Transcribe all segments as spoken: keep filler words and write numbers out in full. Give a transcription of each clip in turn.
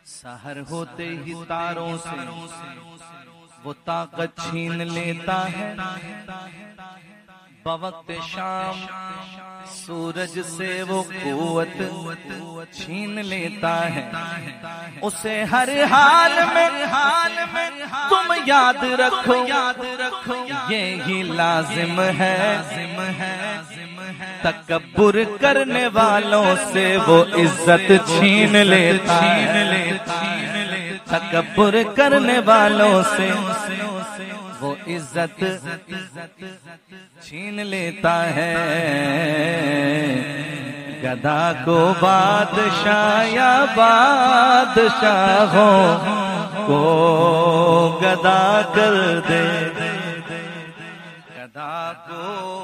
سحر ہوتے ہی تاروں سے وہ طاقت چھین لیتا ہے، بوقت شام سورج سے وہ قوت چھین لیتا ہے۔ اسے ہر حال میں تم یاد رکھو، یہی لازم ہے۔ تکبر کرنے والوں سے وہ عزت چھین لیتا ہے، تکبر کرنے والوں سے وہ عزت چھین لیتا ہے۔ گدھا کو بادشاہ یا بادشاہوں کو گدھا کر دے، گدھا کو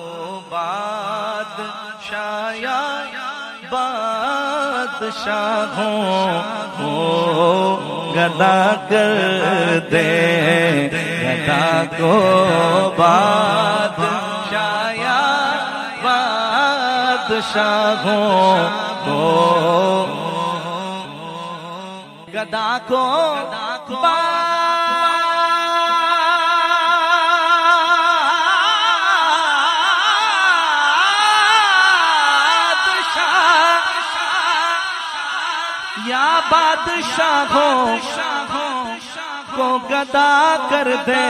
بادشاہ یا بادشاہوں کو گدھا کر دے، گدھا کو بادشاہ یا بادشاہوں کو، گدھا کو یا بادشاہوں کو گدا کر دے۔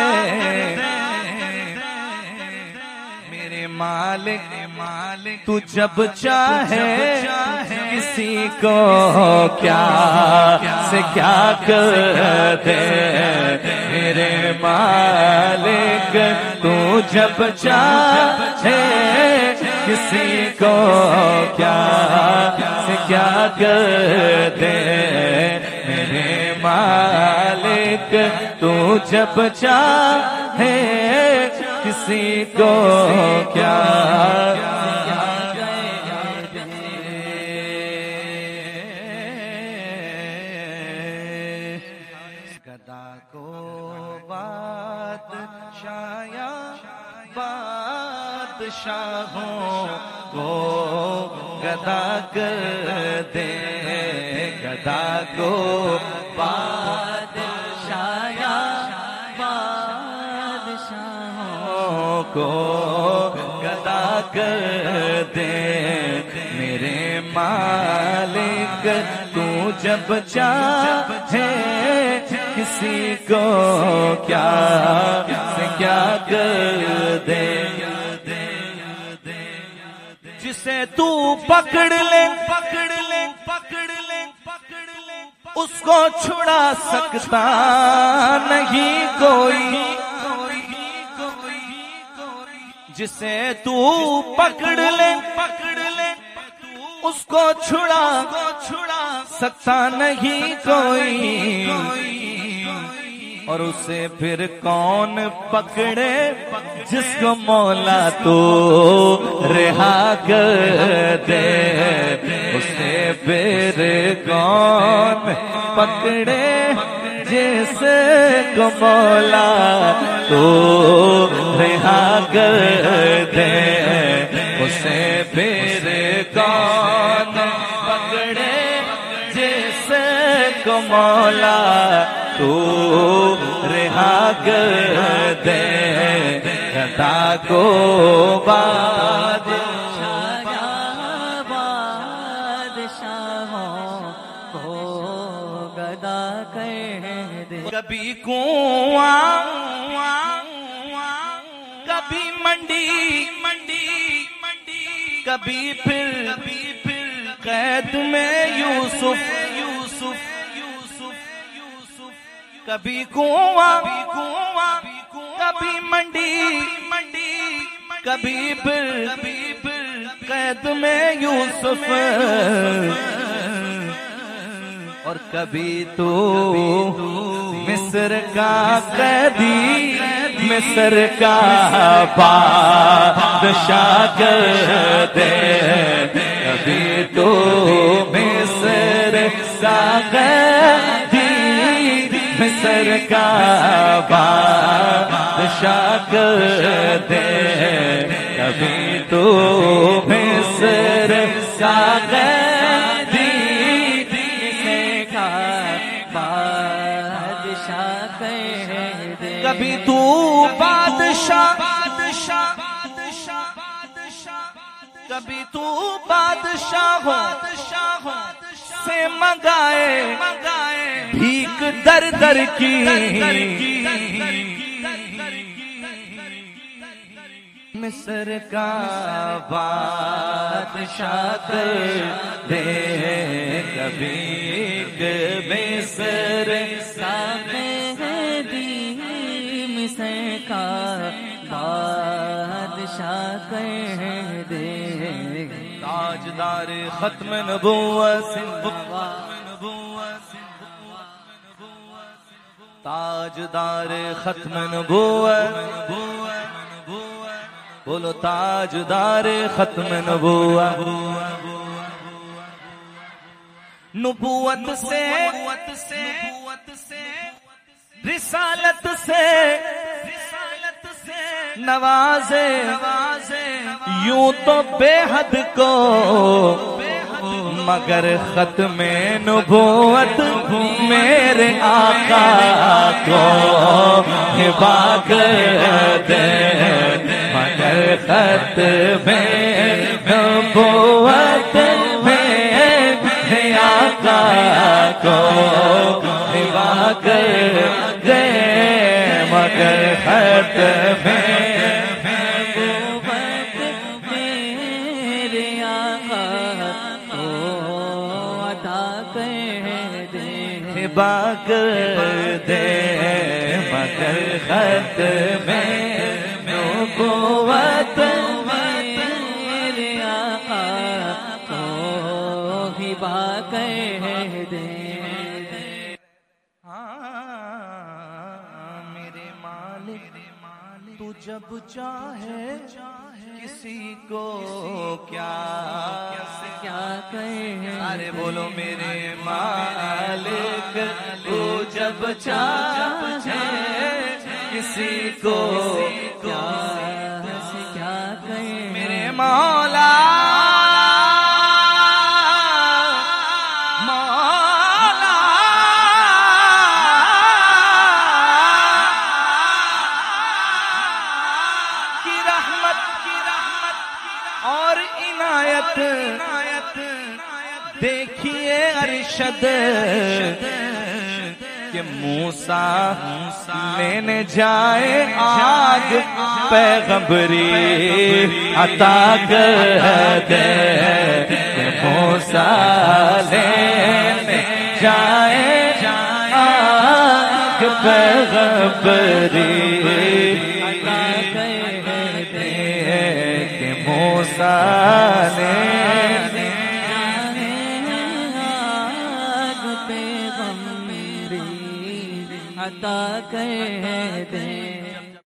میرے مالک تو جب چاہے کسی کو کیا سے کیا کر دے، میرے مالک تو جب چاہے کسی کو کیا سے کیا کر دے، میرے مالک تو جب چاہے کسی کو کیا گدا کو بادشاہ یا بادشاہوں کو گدا کر دے، گدا کو بادشاہ یا بادشاہوں کو گدا کر دے، میرے مالک تو جب چاہے کسی کو کیا سے کیا کر دے، جسے تو پکڑ لے پکڑ لے پکڑ لے پکڑ لے اس کو چھڑا سکتا نہیں کوئی، جسے تو پکڑ لے پکڑ لے اس کو چھڑا چھڑا سکتا نہیں کوئی، اور اسے پھر کون پکڑے جس کو مولا تو رہا کر دے، اسے پھر کون پکڑے جس کو مولا تو رہا کر دے، اسے پھر کون پکڑے جس کو مولا تو رہا کر دے، گدا کو بادشاہ یا بادشاہوں کو گدا کر دے۔ کبھی کنواں کبھی منڈی منڈی منڈی کبھی پھر پھر قید میں یوسف یوسف کبھی کنواں کنواں کبھی منڈی منڈی کبھی پھر قید میں یوسف، اور کبھی تو مصر کا قیدی مصر کا بادشاہ کر دے، کبھی تو مصر کا قیدی مصر کا بادشاہ کر دے، کبھی تو مصر کا قیدی بادشاہ کہہ دے کبھی تو بادشاہ بادشاہ بادشاہ بادشاہ کبھی تو بادشاہ ہو سے منگائے منگائے بھیک در در کی مصر کا بادشاہ کر دے کبھی مصر کا مہدی مصر کا بادشاہ کہہ دے تاجدار ختم نبوت تاجدار ختم نبوت بولو تاجدار ختم نبوت نبوت سے رسالت سے نوازے یوں تو بے حد کو مگر ختم نبوت میرے آقا کو ہبا کر دے مگر ختم نبوت میرے آقا کو ہبا کر دے مگر ختم کر دے مگر ختم نبوت میرے آقا کو ہبا کہہ دے ہاں میرے مالک تو جب چاہے کسی کو کیا کیا کہے ارے بولو میرے مالک تو جب چاہے کسی کو کیا کیا کہے میرے مولا مولا کی رحمت کی رحمت اور عنایت دیکھیے ارشد کہ موسیٰ لینے جائے آگ پیغمبری عطا کر دے کہ موسیٰ لینے جائے آگ پیغمبری عطا کر دے کہ موسیٰ لینے عطا کہہ دے